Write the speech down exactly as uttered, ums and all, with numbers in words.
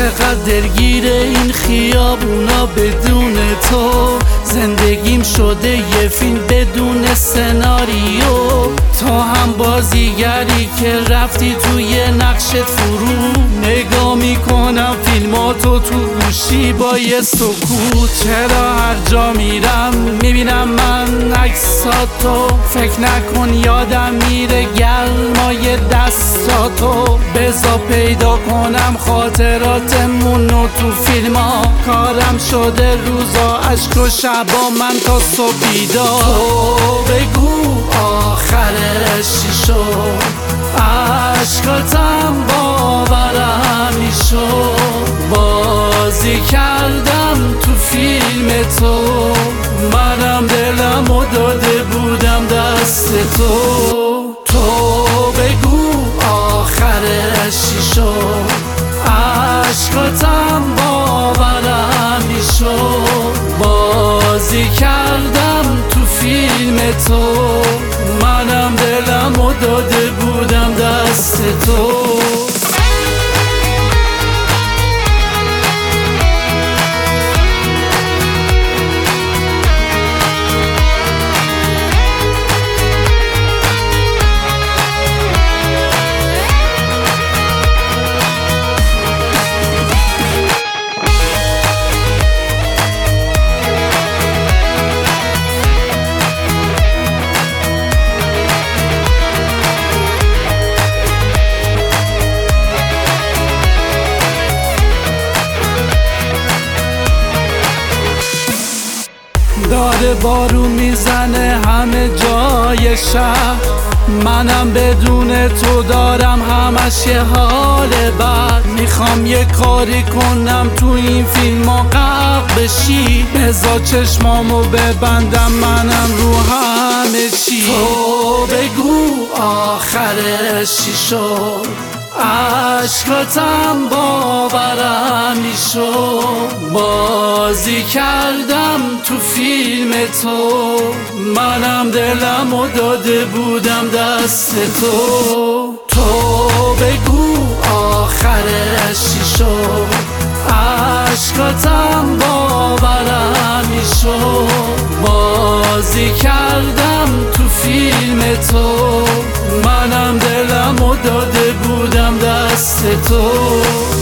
چقدر درگیر این خیابونا بدون تو. زندگیم شده یه فیلم بدون سناریو. تو هم بازیگری که رفتی توی نقشت فرو. نگاه میکنم فیلماتو تو گوشی با یه سکوت. چرا هر جا میرم میبینم من عکساتو. فکر نکن یادم میره گرمای دستاتو. بذار پیدا کنم خاطراتمونو تو فیلم ها. کارم شده روزا عشق و شبا من تا صبح بیدار. تو بگو آخرش چی شد؟ عشقاتم باورم میشد. بازی کردم تو فیلم تو. منم دلمو داده بودم دست تو. تو بگو آخرش چی شد؟ عشقاتم باورم میشد. بازی کردم تو فیلم تو. منم دلمو داده بودم دست تو. داره بارون میزنه همه جای شهر. منم بدون تو دارم همش یه حال بد. میخوام یه کاری کنم تو این فیلم ها غرق بشی. بذار چشمامو ببندم منم رو همه چی. تو بگو آخرش چی شد؟ عشقاتم باورم میشد. بازی کردم تو فیلم تو. منم دلمو داده بودم دست تو. تو بگو آخرش چی شد؟ عشقاتم باورم میشد. بازی کردم تو فیلم تو. منم دلمو داده بودم دست تو.